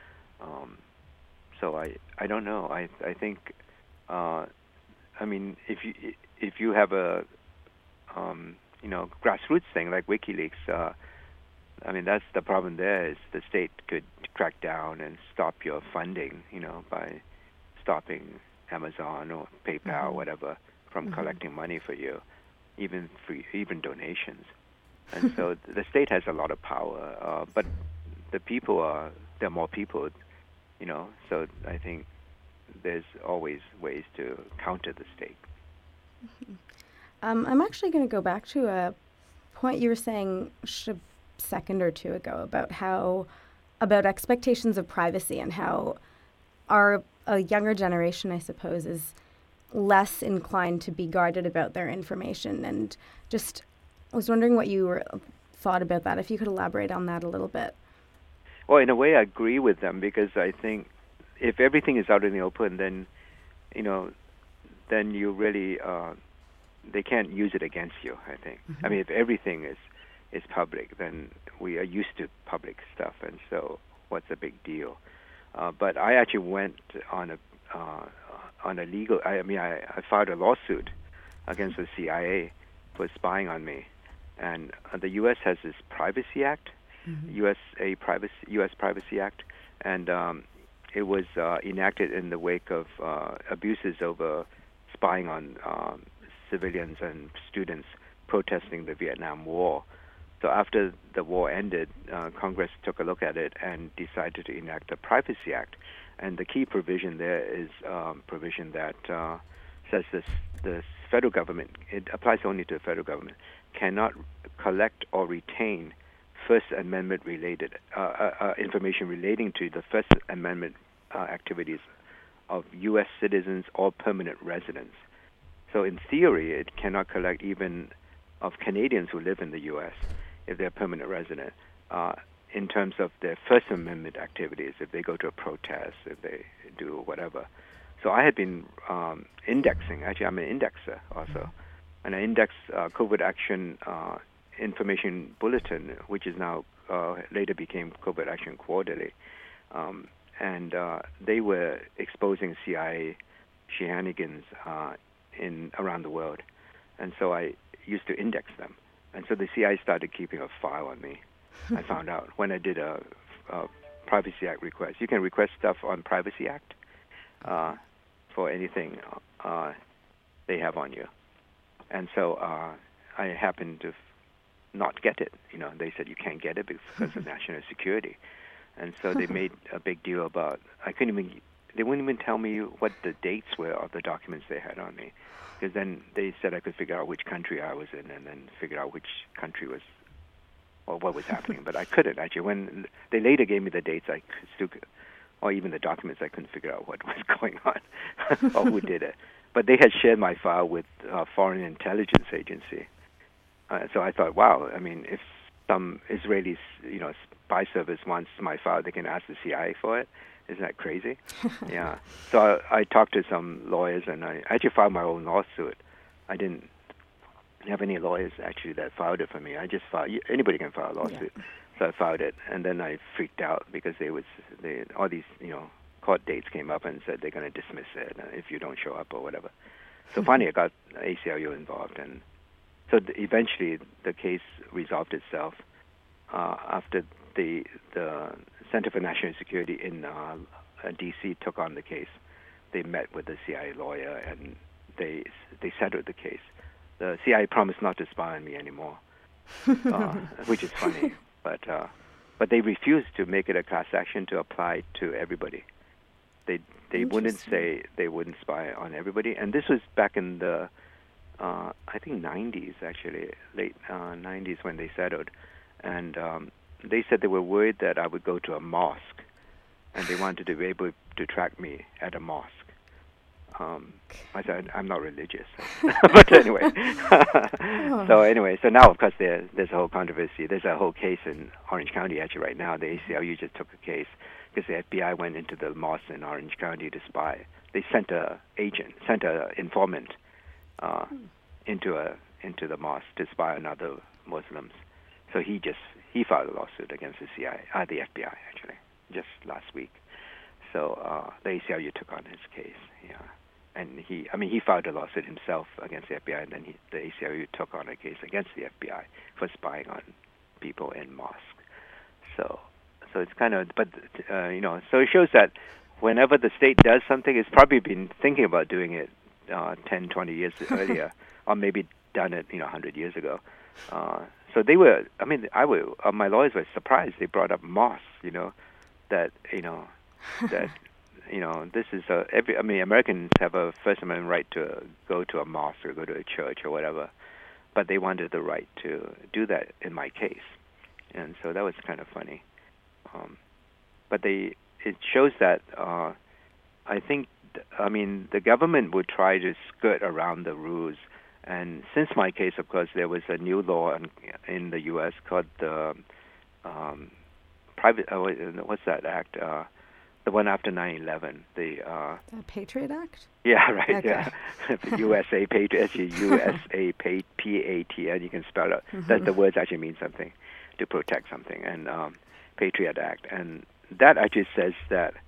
[SPEAKER 2] Um, so I, I don't know. I, I think, uh, I mean, if you if you have a, um, you know, grassroots thing like WikiLeaks, uh, I mean, that's the problem. There is the state could crack down and stop your funding, you know, by stopping Amazon or PayPal, mm-hmm. whatever, from mm-hmm. collecting money for you, even free, even donations. And so the state has a lot of power, uh, but the people are, there are more people, you know, so I think there's always ways to counter the state.
[SPEAKER 1] Mm-hmm. Um, I'm actually going to go back to a point you were saying a second or two ago about how, about expectations of privacy and how our a younger generation, I suppose, is less inclined to be guarded about their information. And just I was wondering what you were, thought about that, if you could elaborate on that a little bit.
[SPEAKER 2] Well, in a way, I agree with them because I think if everything is out in the open, then, you know, then you really, uh, they can't use it against you, I think. Mm-hmm. I mean, if everything is, is public, then we are used to public stuff, and so what's the big deal? Uh, but I actually went on a uh, on a legal. I mean, I, I filed a lawsuit against the C I A for spying on me, and uh, the U S has this Privacy Act, mm-hmm. U S A Privacy U S Privacy Act, and um, it was uh, enacted in the wake of uh, abuses over spying on um, civilians and students protesting the Vietnam War. So after the war ended, uh, Congress took a look at it and decided to enact the Privacy Act. And the key provision there is um, provision that uh, says this, the federal government, it applies only to the federal government, cannot collect or retain First Amendment related uh, uh, uh, information relating to the First Amendment uh, activities of U S citizens or permanent residents. So in theory, it cannot collect even of Canadians who live in the U S if they're permanent resident, uh, in terms of their First Amendment activities, if they go to a protest, if they do whatever. So I had been um, indexing. Actually, I'm an indexer also. And I index uh, Covert Action uh, Information Bulletin, which is now uh, later became Covert Action Quarterly. Um, and uh, they were exposing C I A shenanigans uh, in around the world. And so I used to index them. And so the C I A started keeping a file on me. I found out when I did a, a Privacy Act request. You can request stuff on Privacy Act uh, for anything uh, they have on you. And so uh, I happened to f- not get it. You know, they said you can't get it because of national security. And so they made a big deal about, I couldn't even, they wouldn't even tell me what the dates were of the documents they had on me. Because then they said I could figure out which country I was in and then figure out which country was, or what was happening. But I couldn't, actually. When they later gave me the dates, I could still, or even the documents, I couldn't figure out what was going on or who did it. But they had shared my file with a foreign intelligence agency. Uh, so I thought, wow, I mean, if some Israeli, you know, spy service wants my file, they can ask the C I A for it. Isn't that crazy? Yeah. So I, I talked to some lawyers, and I actually filed my own lawsuit. I didn't have any lawyers, actually, that filed it for me. I just filed. Anybody can file a lawsuit. Yeah. So I filed it, and then I freaked out because they was they all these, you know, court dates came up and said they're going to dismiss it if you don't show up or whatever. So finally, I got A C L U involved, and so th- eventually the case resolved itself uh, after the the Center for National Security in uh, D C took on the case. They met with the C I A lawyer and they they settled the case. The C I A promised not to spy on me anymore, uh, which is funny. But uh, but they refused to make it a class action to apply to everybody. They they wouldn't say they wouldn't spy on everybody. And this was back in the uh, I think nineties, actually, late uh, nineties when they settled. And um, they said they were worried that I would go to a mosque, and they wanted to be able to track me at a mosque. Um, I said, I'm not religious. But anyway. so anyway, so now, of course, there, there's a whole controversy. There's a whole case in Orange County, actually, right now. The A C L U just took a case because the F B I went into the mosque in Orange County to spy. They sent a agent, sent a informant uh, into a into the mosque to spy on other Muslims. So he just he filed a lawsuit against the C I A, uh, the F B I actually, just last week. So uh, the A C L U took on his case, yeah, and he I mean he filed a lawsuit himself against the F B I, and then he, the A C L U took on a case against the F B I for spying on people in mosques. So so it's kind of, but uh, you know, so it shows that whenever the state does something, it's probably been thinking about doing it uh, ten, twenty years earlier, or maybe done it, you know, one hundred years ago. Uh, so they were, I mean, I were, uh, my lawyers were surprised. They brought up mosques, you know, that, you know, that, you know, this is a, every, I mean, Americans have a First Amendment right to go to a mosque or go to a church or whatever, but they wanted the right to do that in my case. And so that was kind of funny. Um, but they, it shows that, uh, I think, I mean, the government would try to skirt around the rules. And since my case, of course, there was a new law in, in the U S called the um, private. Uh, what's that act? Uh, the one after nine eleven. The uh,
[SPEAKER 1] the Patriot Act.
[SPEAKER 2] Yeah, right.
[SPEAKER 1] Okay.
[SPEAKER 2] Yeah, the U S A Patriot. Actually, U S A P A T N. You can spell it. Mm-hmm. That the words actually mean something, to protect something. And um, Patriot Act, and that actually says that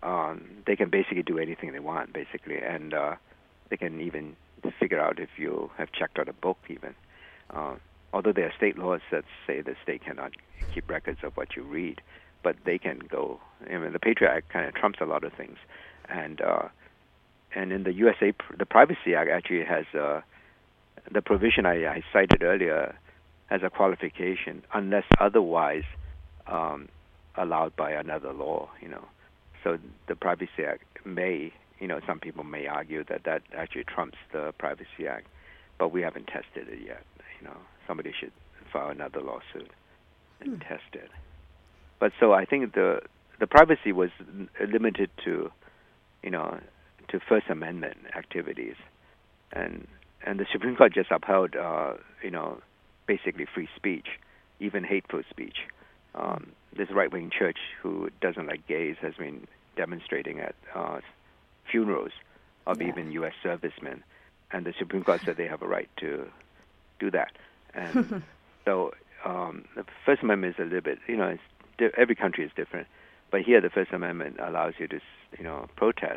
[SPEAKER 2] um, they can basically do anything they want, basically, and uh, they can even figure out if you have checked out a book, even. Uh, although there are state laws that say the state cannot keep records of what you read, but they can go. I mean, the Patriot Act kind of trumps a lot of things, and uh, and in the U S A, the Privacy Act actually has uh, the provision I, I cited earlier has a qualification unless otherwise um, allowed by another law. You know, so the Privacy Act may, you know, some people may argue that that actually trumps the Privacy Act, but we haven't tested it yet. You know, somebody should file another lawsuit and hmm. test it. But so I think the the privacy was limited to, you know, to First Amendment activities, and and the Supreme Court just upheld, uh, you know, basically free speech, even hateful speech. Um, this right-wing church who doesn't like gays has been demonstrating at uh, funerals of yeah. even U S servicemen, and the Supreme Court said they have a right to do that. And so um, the First Amendment is a little bit, you know, it's di- every country is different, but here the First Amendment allows you to, you know, protest.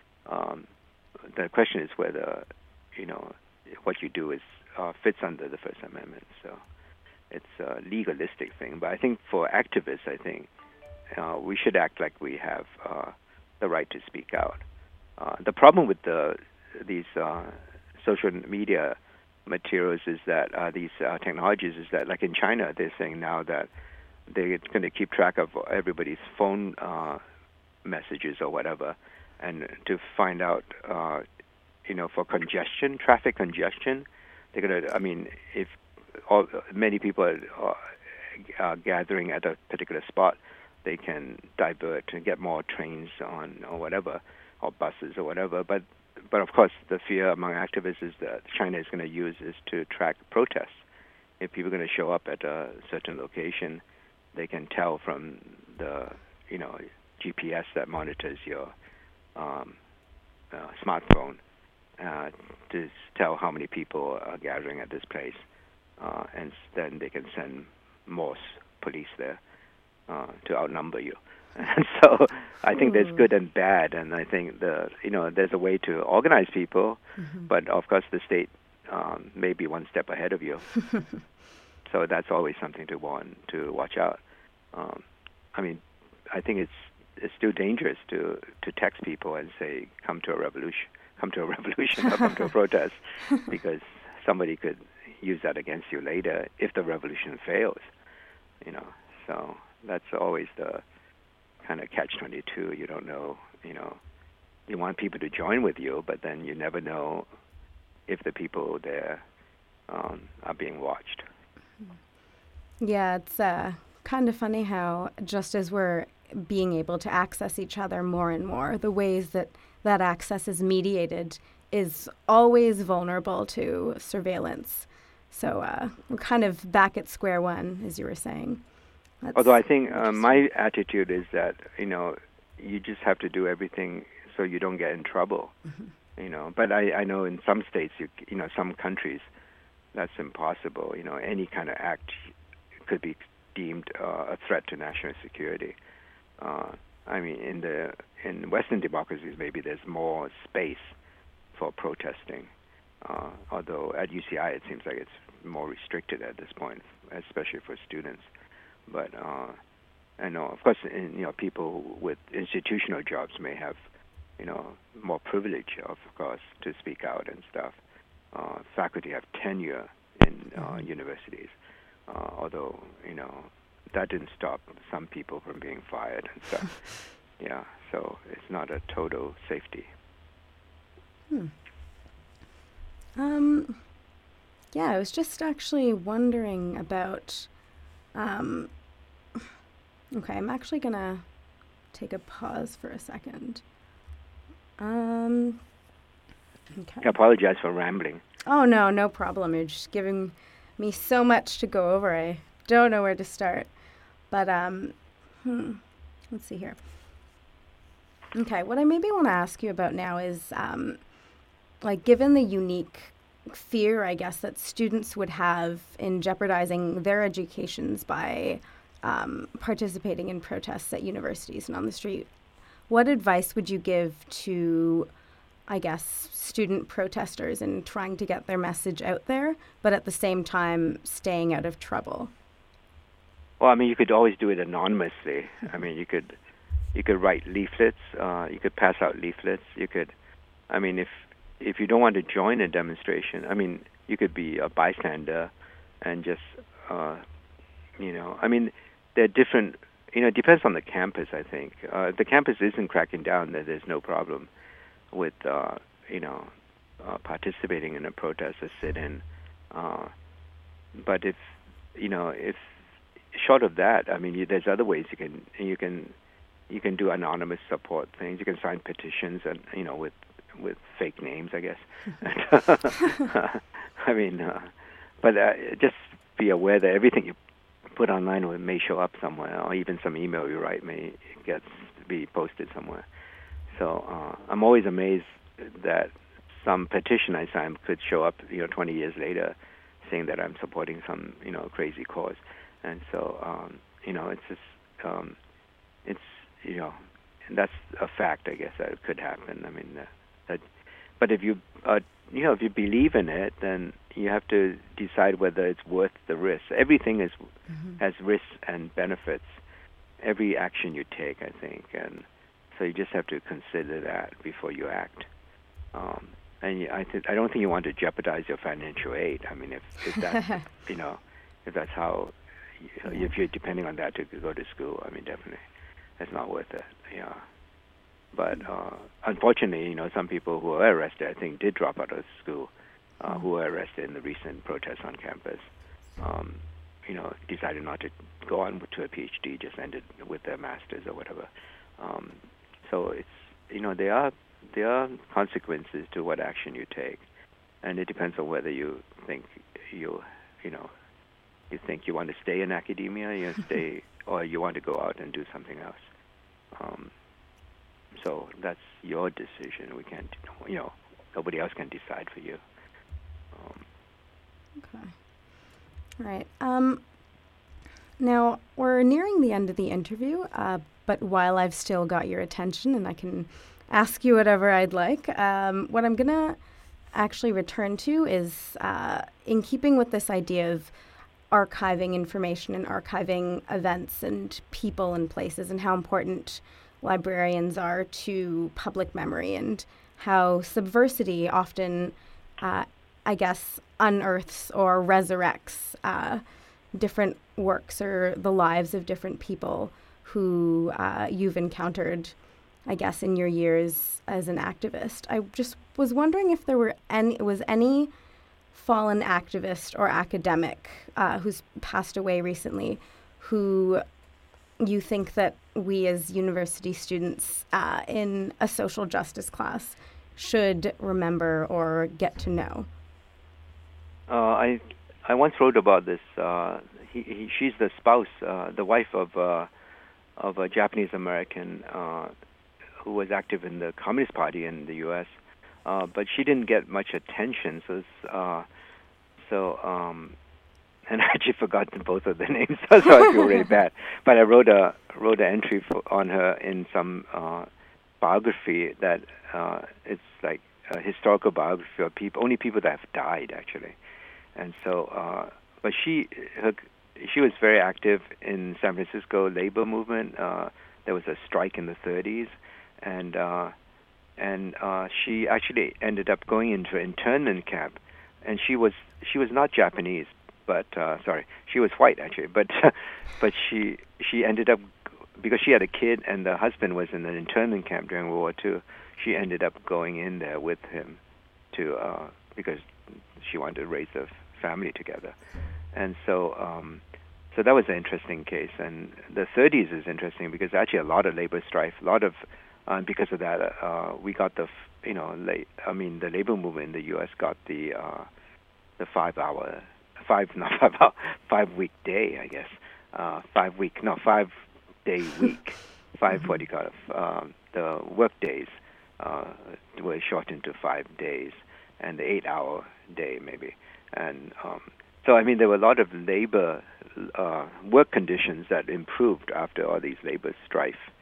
[SPEAKER 2] Um, the question is whether, you know, what you do is uh, fits under the First Amendment. So it's a legalistic thing. But I think for activists, I think uh, we should act like we have uh, the right to speak out. Uh, the problem with the these uh, social media materials is that uh, these uh, technologies is that, like in China, they're saying now that they're going to keep track of everybody's phone uh, messages or whatever, and to find out, uh, you know, for congestion, traffic congestion, they're going to, I mean, if all, many people are uh, gathering at a particular spot, they can divert and get more trains on or whatever, or buses or whatever. But, but of course, the fear among activists is that China is going to use this to track protests. If people are going to show up at a certain location, they can tell from the, you know, G P S that monitors your um, uh, smartphone uh, to tell how many people are gathering at this place, uh, and then they can send more police there uh, to outnumber you. And so I think there's good and bad, and I think the you know there's a way to organize people, mm-hmm. but of course the state um, may be one step ahead of you. So that's always something to want to watch out. Um, I mean, I think it's it's still dangerous to, to text people and say, "Come to a revolution, come to a revolution, or come to a protest," because somebody could use that against you later if the revolution fails. You know, so that's always the kind of catch twenty-two. You don't know, you know, you want people to join with you, but then you never know if the people there um, are being watched.
[SPEAKER 1] Yeah, it's uh, kind of funny how just as we're being able to access each other more and more, the ways that that access is mediated is always vulnerable to surveillance. So uh, we're kind of back at square one, as you were saying. That's
[SPEAKER 2] Although I think uh, my attitude is that, you know, you just have to do everything so you don't get in trouble, mm-hmm. you know. But I, I know in some states, you, you know, some countries, that's impossible. You know, any kind of act could be deemed uh, a threat to national security. Uh, I mean, in the in Western democracies, maybe there's more space for protesting. Uh, although at U C I, it seems like it's more restricted at this point, especially for students. But uh, I know, of course, in, you know, people with institutional jobs may have, you know, more privilege, of course, to speak out and stuff. Uh, faculty have tenure in uh, mm-hmm. universities, uh, although, you know, that didn't stop some people from being fired and stuff. Yeah, so it's not a total safety.
[SPEAKER 1] Hmm. Um, yeah, I was just actually wondering about, um, okay, I'm actually going to take a pause for a second. Um, okay.
[SPEAKER 2] I apologize for rambling.
[SPEAKER 1] Oh, no, no problem. You're just giving me so much to go over. I don't know where to start. But, um, hmm, let's see here. Okay, what I maybe want to ask you about now is, um, like, given the unique fear, I guess, that students would have in jeopardizing their educations by um, participating in protests at universities and on the street, what advice would you give to, I guess, student protesters in trying to get their message out there, but at the same time staying out of trouble?
[SPEAKER 2] Well, I mean, you could always do it anonymously. I mean, you could you could write leaflets. Uh, you could pass out leaflets. You could, I mean, if if you don't want to join a demonstration, I mean, you could be a bystander and just, uh, you know, I mean, there are different. You know, it depends on the campus, I think. Uh, if the campus isn't cracking down, then there's no problem with, uh, you know, uh, participating in a protest or sit-in. Uh, but if, you know, if short of that, I mean, you, there's other ways you can you can you can do anonymous support things. You can sign petitions, and you know, with with fake names, I guess. I mean, uh, but uh, just be aware that everything you put online or may show up somewhere, or even some email you write may get to be posted somewhere. So uh, I'm always amazed that some petition I signed could show up, you know, twenty years later, saying that I'm supporting some, you know, crazy cause. And so, um, you know, it's just, um, it's, you know, and that's a fact, I guess, that it could happen. I mean, uh, that, but if you, uh, you know, if you believe in it, then you have to decide whether it's worth the risk. Everything is mm-hmm. has risks and benefits. Every action you take, I think, and so you just have to consider that before you act. Um, and I, th- I don't think you want to jeopardize your financial aid. I mean, if, if that's, you know, if that's how, you know, if you're depending on that to go to school, I mean, definitely, it's not worth it. Yeah. But uh, unfortunately, you know, some people who were arrested, I think, did drop out of school. Uh, who were arrested in the recent protests on campus, um, you know, decided not to go on to a PhD, just ended with their masters or whatever. Um, so it's, you know, there are there are consequences to what action you take, and it depends on whether you think you, you know, you think you want to stay in academia, you stay, or you want to go out and do something else. Um, so that's your decision. We can't, you know, nobody else can decide for you. Um,
[SPEAKER 1] okay. All right. Um, now, we're nearing the end of the interview, uh, but while I've still got your attention and I can ask you whatever I'd like, um, what I'm going to actually return to is uh, in keeping with this idea of archiving information and archiving events and people and places and how important librarians are to public memory and how subversity often, uh, I guess, unearths or resurrects uh, different works or the lives of different people who uh, you've encountered, I guess, in your years as an activist. I just was wondering if there were any was any fallen activist or academic uh, who's passed away recently who you think that we as university students uh, in a social justice class should remember or get to know?
[SPEAKER 2] Uh, I I once wrote about this. Uh, he, he, she's the spouse, uh, the wife of uh, of a Japanese American uh, who was active in the Communist Party in the U S, uh, but she didn't get much attention. So, uh, so um, and I actually forgotten both of their names, so I feel really bad. But I wrote a wrote an entry for, on her in some uh, biography that uh, it's like a historical biography of people, only people that have died actually. And so, uh, but she her, she was very active in San Francisco labor movement. Uh, there was a strike in the thirties, and uh, and uh, she actually ended up going into an internment camp. And she was she was not Japanese, but uh, sorry, she was white actually. But but she she ended up, because she had a kid and the husband was in an internment camp during World War Two. She ended up going in there with him to uh, because she wanted to raise a family together. And so um, so that was an interesting case. And the thirties is interesting because actually a lot of labor strife, a lot of uh, because of that uh, we got the you know la- I mean the labor movement in the U S got the uh, the five hour five not five hour five week day I guess uh, five week no five day week five what do you call it um, the work days uh, were shortened to five days and the eight hour day maybe. And um, so, I mean, there were a lot of labor uh, work conditions that improved after all these labor strife.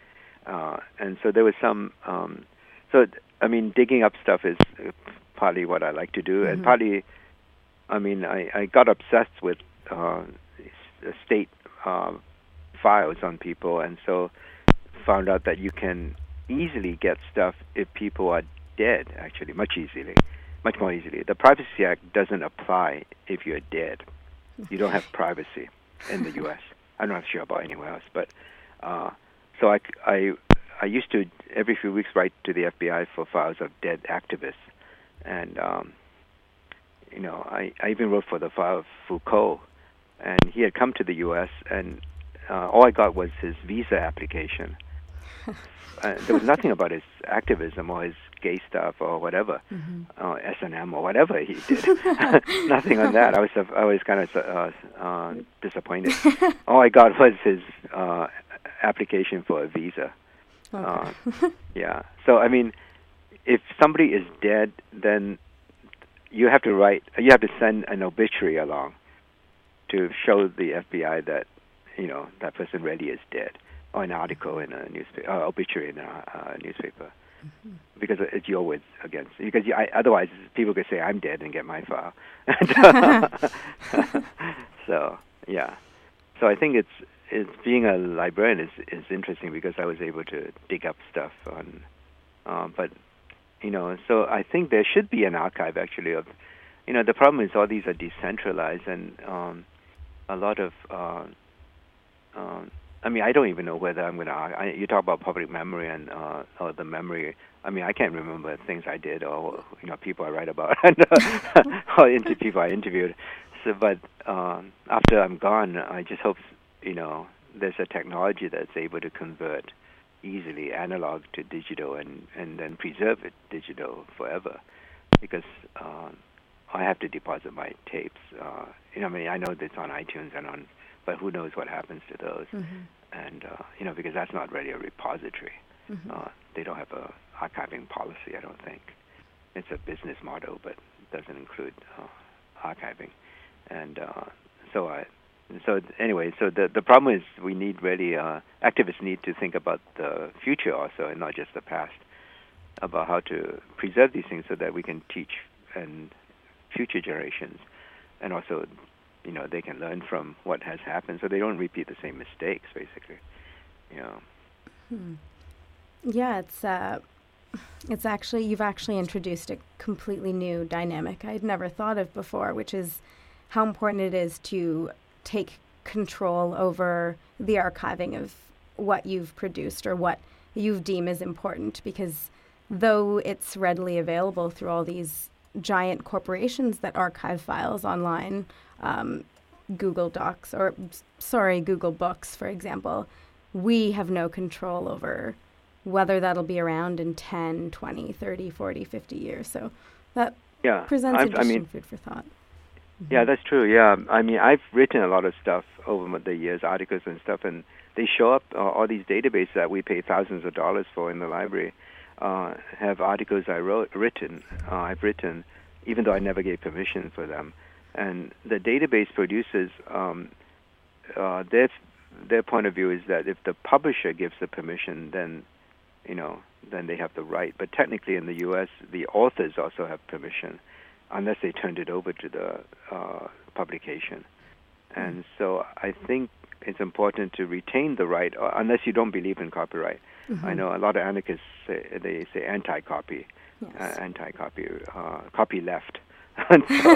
[SPEAKER 2] uh, and so there was some. Um, so I mean, digging up stuff is partly what I like to do, mm-hmm. and partly, I mean, I, I got obsessed with uh, state uh, files on people, and so found out that you can easily get stuff if people are dead. Actually, much easily, much more easily. The Privacy Act doesn't apply if you're dead. You don't have privacy in the U S I'm not sure about anywhere else, but uh, so I, I, I used to every few weeks write to the F B I for files of dead activists, and um, you know I, I even wrote for the file of Foucault, and he had come to the U S and uh, all I got was his visa application. Uh, there was nothing about his activism or his gay stuff or whatever, mm-hmm. uh, S and M or whatever he did. Nothing on that. I was I was kind of uh, uh, disappointed. All I got was his uh, application for a visa.
[SPEAKER 1] Okay.
[SPEAKER 2] Uh, yeah. So I mean, if somebody is dead, then you have to write. You have to send an obituary along to show the F B I that you know that person really is dead. Or an article in a newspaper, uh, obituary in a uh, newspaper, mm-hmm. because it's your words against. Because you, I, otherwise, people could say I'm dead and get my file. So yeah, so I think it's it's being a librarian is is interesting because I was able to dig up stuff on, uh, but you know, so I think there should be an archive actually of, you know, the problem is all these are decentralized and um, a lot of. Uh, um, I mean, I don't even know whether I'm going to. You talk about public memory and uh, or the memory. I mean, I can't remember things I did or you know people I write about or inter- people I interviewed. So, but um, after I'm gone, I just hope you know there's a technology that's able to convert easily analog to digital and and then preserve it digital forever, because um, I have to deposit my tapes. Uh, you know, I mean, I know that it's on iTunes and on. But who knows what happens to those? Mm-hmm. And uh, you know, because that's not really a repository. Mm-hmm. Uh, they don't have a archiving policy. I don't think it's a business model, but it doesn't include uh, archiving. And uh, so I, so anyway, so the the problem is we need really uh, activists need to think about the future also, and not just the past, about how to preserve these things so that we can teach and future generations, and also. You know, they can learn from what has happened, so they don't repeat the same mistakes. Basically, you know.
[SPEAKER 1] Hmm. Yeah, it's uh, it's actually you've actually introduced a completely new dynamic I'd never thought of before, which is how important it is to take control over the archiving of what you've produced or what you deem as important. Because though it's readily available through all these giant corporations that archive files online. Um, Google Docs or, sorry, Google Books, for example, we have no control over whether that'll be around in ten, twenty, thirty, forty, fifty years. So that
[SPEAKER 2] yeah,
[SPEAKER 1] presents
[SPEAKER 2] I've,
[SPEAKER 1] interesting
[SPEAKER 2] I mean,
[SPEAKER 1] food for thought.
[SPEAKER 2] Mm-hmm. Yeah, that's true. Yeah, I mean, I've written a lot of stuff over the years, articles and stuff, and they show up, uh, all these databases that we pay thousands of dollars for in the library uh, have articles I wrote, written, uh, I've written, even though I never gave permission for them. And the database producers, um, uh, their their point of view is that if the publisher gives the permission, then you know, then they have the right. But technically, in the U S, the authors also have permission, unless they turned it over to the uh, publication. And so, I think it's important to retain the right, uh, unless you don't believe in copyright. Mm-hmm. I know a lot of anarchists say they say anti-copy, yes. uh, anti-copy, uh, copy left. so,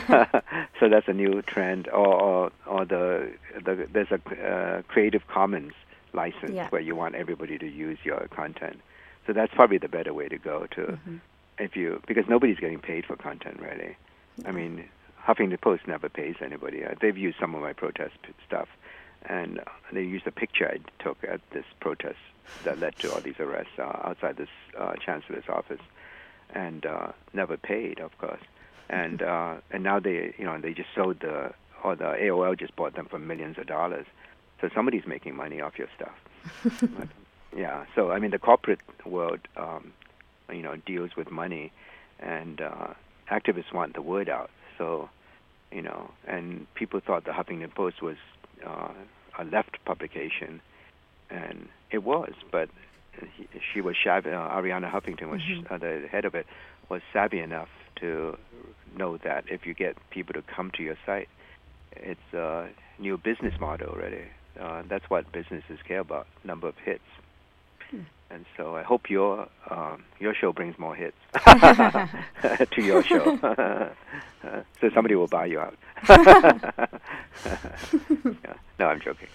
[SPEAKER 2] so that's a new trend, or or, or the, the there's a uh, Creative Commons license yeah. where you want everybody to use your content. So that's probably the better way to go. To mm-hmm. if you because nobody's getting paid for content really. Yeah. I mean, Huffington Post never pays anybody. Uh, they've used some of my protest stuff, and uh, they used a picture I took at this protest that led to all these arrests uh, outside this uh, chancellor's office, and uh, never paid, of course. And uh, and now they you know they just sold the or the A O L just bought them for millions of dollars, so somebody's making money off your stuff. But, yeah, so I mean the corporate world um, you know deals with money, and uh, activists want the word out. So you know, and people thought the Huffington Post was uh, a left publication, and it was, but he, she was savvy, uh, Ariana Huffington was
[SPEAKER 1] Mhm.
[SPEAKER 2] uh, the head of it, was savvy enough to know that if you get people to come to your site, it's a new business model already. Uh, that's what businesses care about, number of hits. Hmm. And so I hope your um, your show brings more hits to your show. So somebody will buy you out. Yeah. No, I'm joking.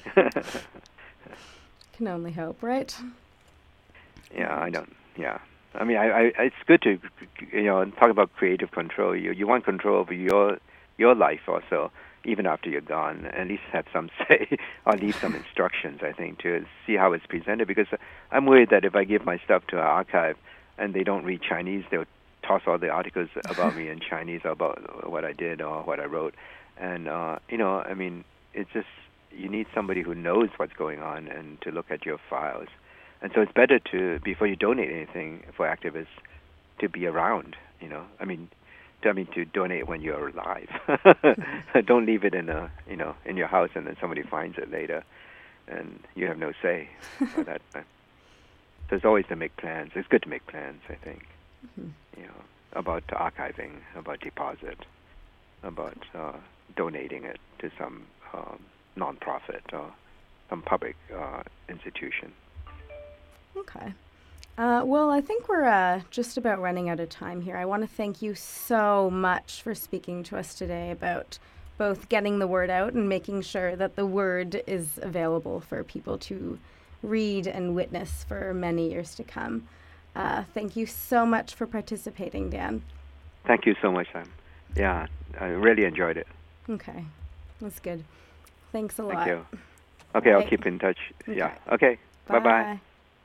[SPEAKER 1] Can only hope, right?
[SPEAKER 2] Yeah, I don't. Yeah, I mean, I, I, it's good to, you know, talk about creative control. You you want control over your your life also, even after you're gone. At least have some say or leave some instructions. I think to see how it's presented, because I'm worried that if I give my stuff to an archive and they don't read Chinese, they'll toss all the articles about me in Chinese about what I did or what I wrote. And uh, you know, I mean, it's just you need somebody who knows what's going on and to look at your files. And so it's better to, before you donate anything for activists, to be around, you know. I mean, to, I mean to donate when you're alive. Don't leave it in a, you know, in your house and then somebody finds it later, and you have no say for that. So it's always to make plans. It's good to make plans, I think, mm-hmm. you know, about archiving, about deposit, about uh, donating it to some um, nonprofit or some public uh, institution.
[SPEAKER 1] Okay. Uh, well, I think we're uh, just about running out of time here. I want to thank you so much for speaking to us today about both getting the word out and making sure that the word is available for people to read and witness for many years to come. Uh, thank you so much for participating, Dan.
[SPEAKER 2] Thank you so much, Sam. Yeah, I really enjoyed it.
[SPEAKER 1] Okay. That's good. Thanks a
[SPEAKER 2] Thank
[SPEAKER 1] lot.
[SPEAKER 2] you. Okay,
[SPEAKER 1] Right.
[SPEAKER 2] I'll keep in touch.
[SPEAKER 1] Okay.
[SPEAKER 2] Yeah. Okay.
[SPEAKER 1] Bye.
[SPEAKER 2] Bye-bye.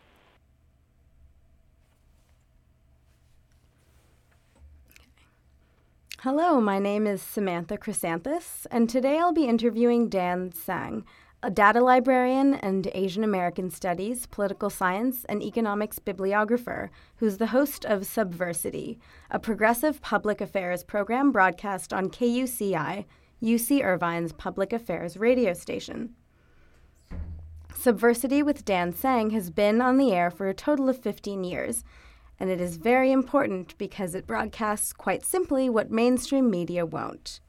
[SPEAKER 1] Hello, my name is Samantha Chrysanthus, and today I'll be interviewing Dan Tsang, a data librarian and Asian American Studies, political science, and economics bibliographer, who's the host of Subversity, a progressive public affairs program broadcast on K U C I, U C Irvine's public affairs radio station. Subversity with Dan Tsang has been on the air for a total of fifteen years, and it is very important because it broadcasts, quite simply, what mainstream media won't.